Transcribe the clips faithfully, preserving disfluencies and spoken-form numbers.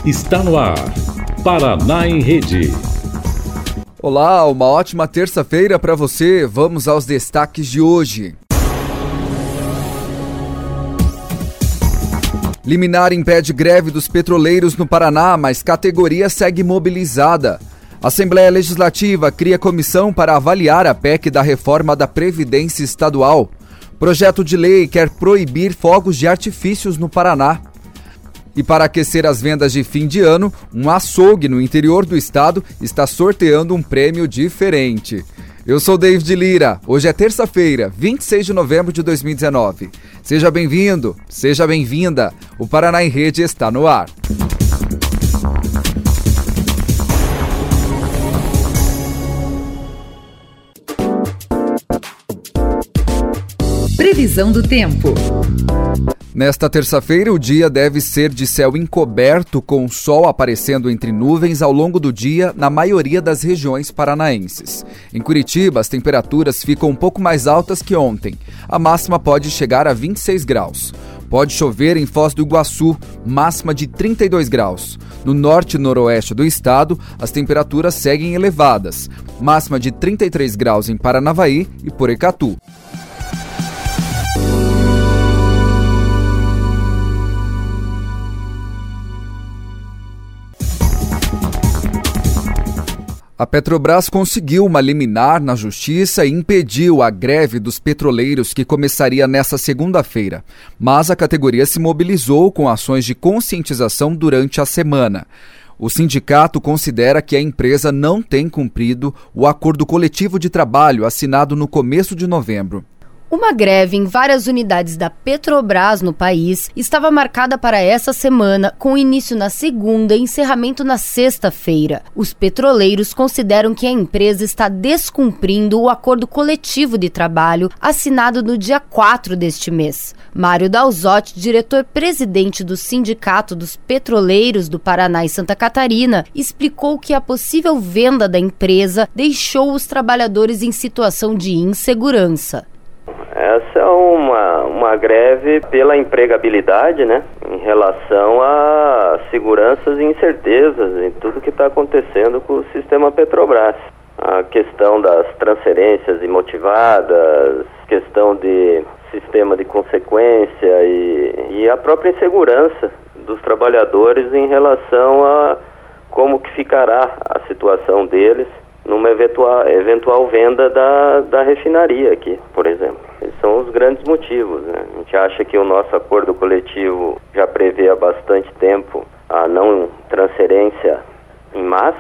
Está no ar, Paraná em Rede. Olá, uma ótima terça-feira para você. Vamos aos destaques de hoje. Liminar impede greve dos petroleiros no Paraná, mas categoria segue mobilizada. Assembleia Legislativa cria comissão para avaliar a P E C da reforma da Previdência Estadual. Projeto de lei quer proibir fogos de artifícios no Paraná. E para aquecer as vendas de fim de ano, um açougue no interior do estado está sorteando um prêmio diferente. Eu sou David Lira, hoje é terça-feira, vinte e seis de novembro de dois mil e dezenove. Seja bem-vindo, seja bem-vinda, o Paraná em Rede está no ar. Previsão do tempo. Nesta terça-feira, o dia deve ser de céu encoberto, com o sol aparecendo entre nuvens ao longo do dia na maioria das regiões paranaenses. Em Curitiba, as temperaturas ficam um pouco mais altas que ontem. A máxima pode chegar a vinte e seis graus. Pode chover em Foz do Iguaçu, máxima de trinta e dois graus. No norte e noroeste do estado, as temperaturas seguem elevadas. Máxima de trinta e três graus em Paranavaí e Porecatu. A Petrobras conseguiu uma liminar na justiça e impediu a greve dos petroleiros que começaria nesta segunda-feira. Mas a categoria se mobilizou com ações de conscientização durante a semana. O sindicato considera que a empresa não tem cumprido o acordo coletivo de trabalho assinado no começo de novembro. Uma greve em várias unidades da Petrobras no país estava marcada para essa semana, com início na segunda e encerramento na sexta-feira. Os petroleiros consideram que a empresa está descumprindo o acordo coletivo de trabalho assinado no dia quatro deste mês. Mário Dalzotti, diretor-presidente do Sindicato dos Petroleiros do Paraná e Santa Catarina, explicou que a possível venda da empresa deixou os trabalhadores em situação de insegurança. Essa é uma, uma greve pela empregabilidade, né, em relação a seguranças e incertezas em tudo que está acontecendo com o sistema Petrobras. A questão das transferências imotivadas, questão de sistema de consequência e, e a própria insegurança dos trabalhadores em relação a como que ficará a situação deles numa eventual, eventual venda da, da refinaria aqui, por exemplo. Esses são os grandes motivos, né? A gente acha que o nosso acordo coletivo já prevê há bastante tempo a não transferência em massa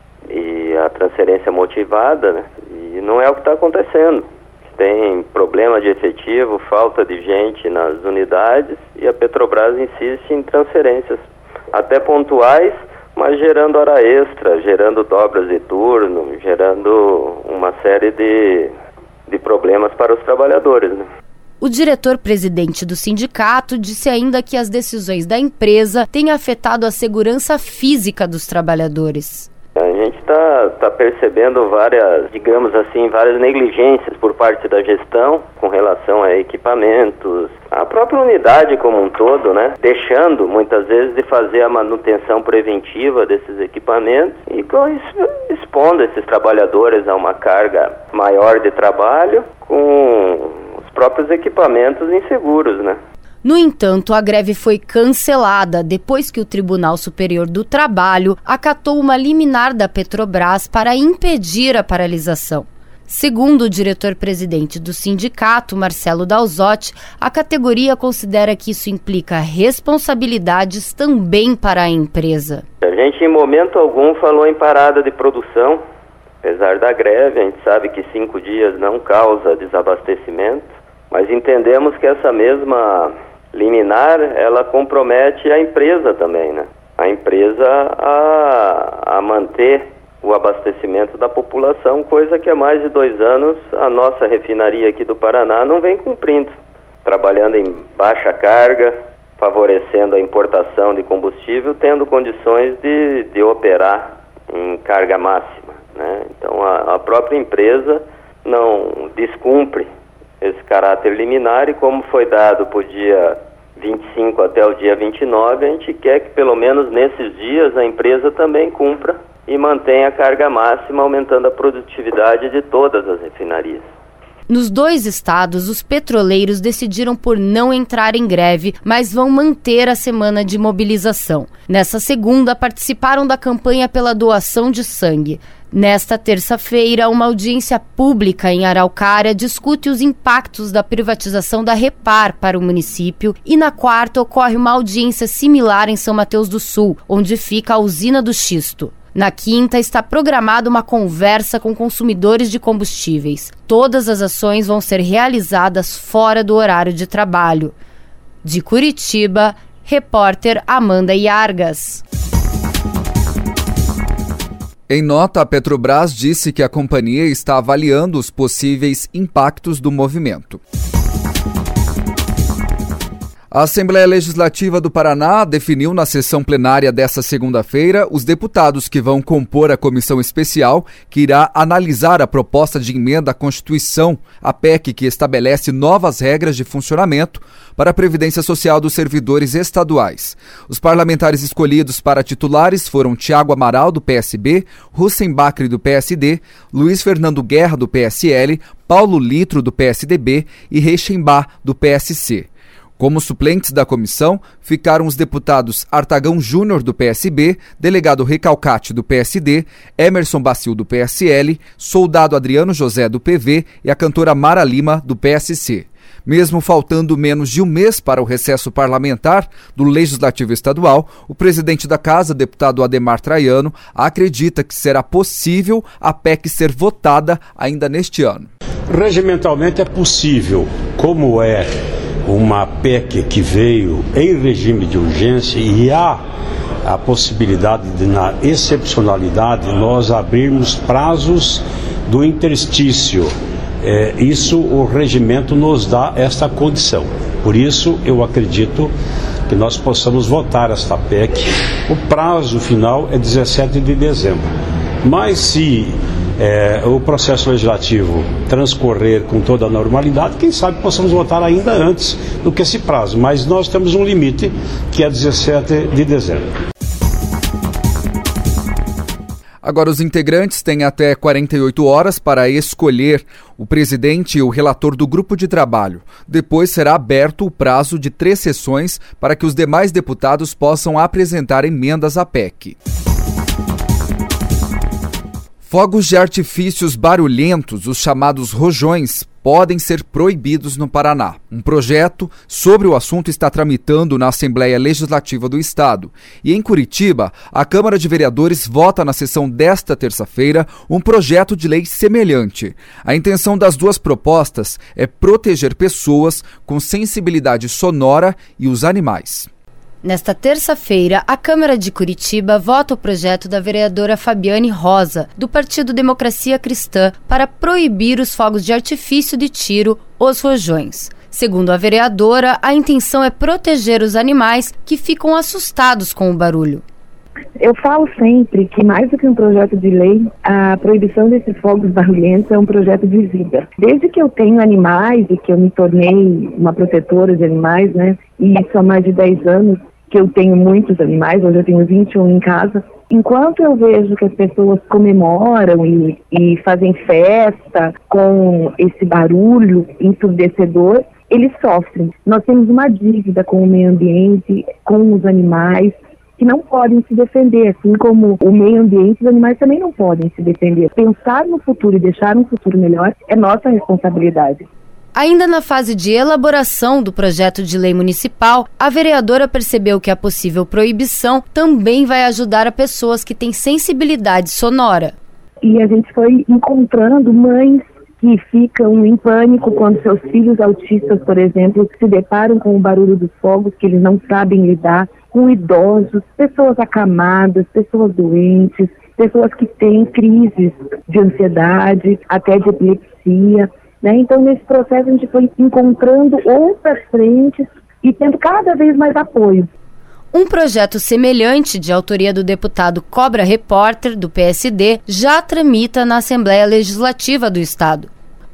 e a transferência motivada, né? E não é o que está acontecendo. Tem problema de efetivo, falta de gente nas unidades e a Petrobras insiste em transferências até pontuais, mas gerando hora extra, gerando dobras de turno, gerando uma série de, de problemas para os trabalhadores, né? O diretor-presidente do sindicato disse ainda que as decisões da empresa têm afetado a segurança física dos trabalhadores. A gente está tá percebendo várias, digamos assim, várias negligências por parte da gestão com relação a equipamentos, a própria unidade como um todo, né? Deixando muitas vezes de fazer a manutenção preventiva desses equipamentos e com isso expondo esses trabalhadores a uma carga maior de trabalho com os próprios equipamentos inseguros, né? No entanto, a greve foi cancelada depois que o Tribunal Superior do Trabalho acatou uma liminar da Petrobras para impedir a paralisação. Segundo o diretor-presidente do sindicato, Marcelo Dalzotti, a categoria considera que isso implica responsabilidades também para a empresa. A gente, em momento algum, falou em parada de produção. Apesar da greve, a gente sabe que cinco dias não causa desabastecimento, mas entendemos que essa mesma liminar, ela compromete a empresa também, né? A empresa a, a manter o abastecimento da população, coisa que há mais de dois anos a nossa refinaria aqui do Paraná não vem cumprindo, trabalhando em baixa carga, favorecendo a importação de combustível, tendo condições de, de operar em carga máxima, né? Então a, a própria empresa não descumpre esse caráter liminar e como foi dado para o dia vinte e cinco até o dia vinte e nove, a gente quer que pelo menos nesses dias a empresa também cumpra e mantenha a carga máxima, aumentando a produtividade de todas as refinarias. Nos dois estados, os petroleiros decidiram por não entrar em greve, mas vão manter a semana de mobilização. Nessa segunda, participaram da campanha pela doação de sangue. Nesta terça-feira, uma audiência pública em Araucária discute os impactos da privatização da Repar para o município e na quarta ocorre uma audiência similar em São Mateus do Sul, onde fica a usina do xisto. Na quinta, está programada uma conversa com consumidores de combustíveis. Todas as ações vão ser realizadas fora do horário de trabalho. De Curitiba, repórter Amanda Iargas. Em nota, a Petrobras disse que a companhia está avaliando os possíveis impactos do movimento. A Assembleia Legislativa do Paraná definiu na sessão plenária desta segunda-feira os deputados que vão compor a comissão especial que irá analisar a proposta de emenda à Constituição, a P E C que estabelece novas regras de funcionamento para a Previdência Social dos servidores estaduais. Os parlamentares escolhidos para titulares foram Tiago Amaral, do P S B, Hussein Bacri, do P S D, Luiz Fernando Guerra, do P S L, Paulo Litro, do P S D B e Reixembá, do P S C. Como suplentes da comissão, ficaram os deputados Artagão Júnior, do P S B, delegado Recalcate, do P S D, Emerson Bacil, do P S L, soldado Adriano José, do P V e a cantora Mara Lima, do P S C. Mesmo faltando menos de um mês para o recesso parlamentar do Legislativo Estadual, o presidente da Casa, deputado Ademar Traiano, acredita que será possível a P E C ser votada ainda neste ano. Regimentalmente é possível, como é uma P E C que veio em regime de urgência e há a possibilidade de, na excepcionalidade, nós abrirmos prazos do interstício. É, isso o regimento nos dá esta condição. Por isso eu acredito que nós possamos votar esta P E C. O prazo final é dezessete de dezembro. Mas se É, o processo legislativo transcorrer com toda a normalidade, quem sabe possamos votar ainda antes do que esse prazo, mas nós temos um limite que é dezessete de dezembro. Agora, os integrantes têm até quarenta e oito horas para escolher o presidente e o relator do grupo de trabalho. Depois será aberto o prazo de três sessões para que os demais deputados possam apresentar emendas à P E C. Fogos de artifícios barulhentos, os chamados rojões, podem ser proibidos no Paraná. Um projeto sobre o assunto está tramitando na Assembleia Legislativa do Estado. E em Curitiba, a Câmara de Vereadores vota na sessão desta terça-feira um projeto de lei semelhante. A intenção das duas propostas é proteger pessoas com sensibilidade sonora e os animais. Nesta terça-feira, a Câmara de Curitiba vota o projeto da vereadora Fabiane Rosa, do Partido Democracia Cristã, para proibir os fogos de artifício de tiro, os rojões. Segundo a vereadora, a intenção é proteger os animais que ficam assustados com o barulho. Eu falo sempre que, mais do que um projeto de lei, a proibição desses fogos barulhentos é um projeto de vida. Desde que eu tenho animais e que eu me tornei uma protetora de animais, né, e isso há mais de dez anos, que eu tenho muitos animais, hoje eu tenho vinte e um em casa, enquanto eu vejo que as pessoas comemoram e, e fazem festa com esse barulho ensurdecedor, eles sofrem. Nós temos uma dívida com o meio ambiente, com os animais, que não podem se defender, assim como o meio ambiente, os animais também não podem se defender. Pensar no futuro e deixar um futuro melhor é nossa responsabilidade. Ainda na fase de elaboração do projeto de lei municipal, a vereadora percebeu que a possível proibição também vai ajudar a pessoas que têm sensibilidade sonora. E a gente foi encontrando mães que ficam em pânico quando seus filhos autistas, por exemplo, se deparam com o barulho dos fogos, que eles não sabem lidar, com idosos, pessoas acamadas, pessoas doentes, pessoas que têm crises de ansiedade, até de epilepsia. Né? Então, nesse processo, a gente foi encontrando outras frentes e tendo cada vez mais apoio. Um projeto semelhante, de autoria do deputado Cobra Repórter, do P S D, já tramita na Assembleia Legislativa do Estado.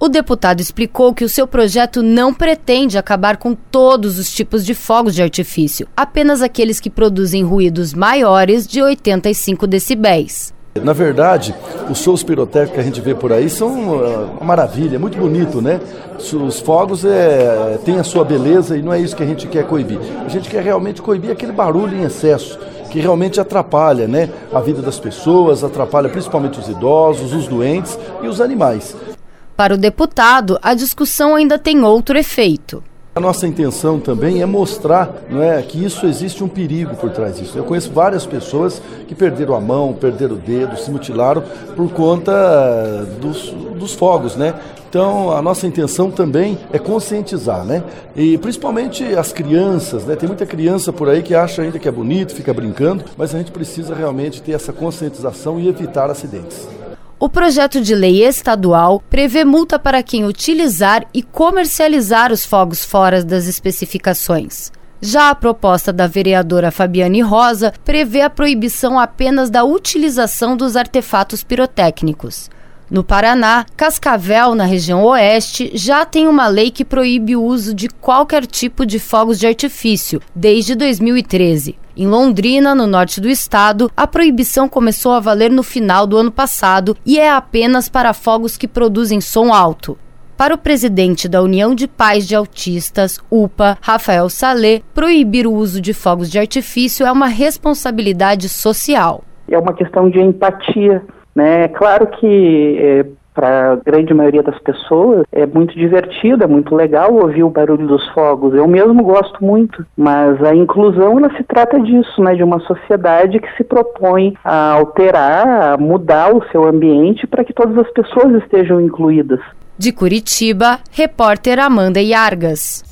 O deputado explicou que o seu projeto não pretende acabar com todos os tipos de fogos de artifício, apenas aqueles que produzem ruídos maiores de oitenta e cinco decibéis. Na verdade, os shows pirotécnicos que a gente vê por aí são uma maravilha, é muito bonito, né? Os fogos é, têm a sua beleza e não é isso que a gente quer coibir. A gente quer realmente coibir aquele barulho em excesso, que realmente atrapalha, né, a vida das pessoas, atrapalha principalmente os idosos, os doentes e os animais. Para o deputado, a discussão ainda tem outro efeito. A nossa intenção também é mostrar, não é, que isso existe um perigo por trás disso. Eu conheço várias pessoas que perderam a mão, perderam o dedo, se mutilaram por conta dos, dos fogos, né? Então, a nossa intenção também é conscientizar, né? E principalmente as crianças, né? Tem muita criança por aí que acha ainda que é bonito, fica brincando, mas a gente precisa realmente ter essa conscientização e evitar acidentes. O projeto de lei estadual prevê multa para quem utilizar e comercializar os fogos fora das especificações. Já a proposta da vereadora Fabiane Rosa prevê a proibição apenas da utilização dos artefatos pirotécnicos. No Paraná, Cascavel, na região oeste, já tem uma lei que proíbe o uso de qualquer tipo de fogos de artifício, desde dois mil e treze. Em Londrina, no norte do estado, a proibição começou a valer no final do ano passado e é apenas para fogos que produzem som alto. Para o presidente da União de Pais de Autistas, U P A, Rafael Salé, proibir o uso de fogos de artifício é uma responsabilidade social. É uma questão de empatia, né? É claro que é, para a grande maioria das pessoas é muito divertido, é muito legal ouvir o barulho dos fogos. Eu mesmo gosto muito, mas a inclusão ela se trata disso, né? De uma sociedade que se propõe a alterar, a mudar o seu ambiente para que todas as pessoas estejam incluídas. De Curitiba, repórter Amanda Iargas.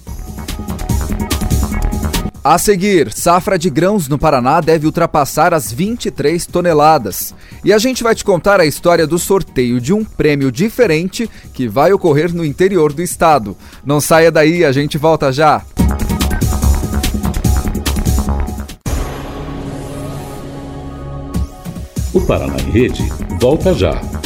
A seguir, safra de grãos no Paraná deve ultrapassar as vinte e três toneladas. E a gente vai te contar a história do sorteio de um prêmio diferente que vai ocorrer no interior do estado. Não saia daí, a gente volta já. O Paraná em Rede volta já.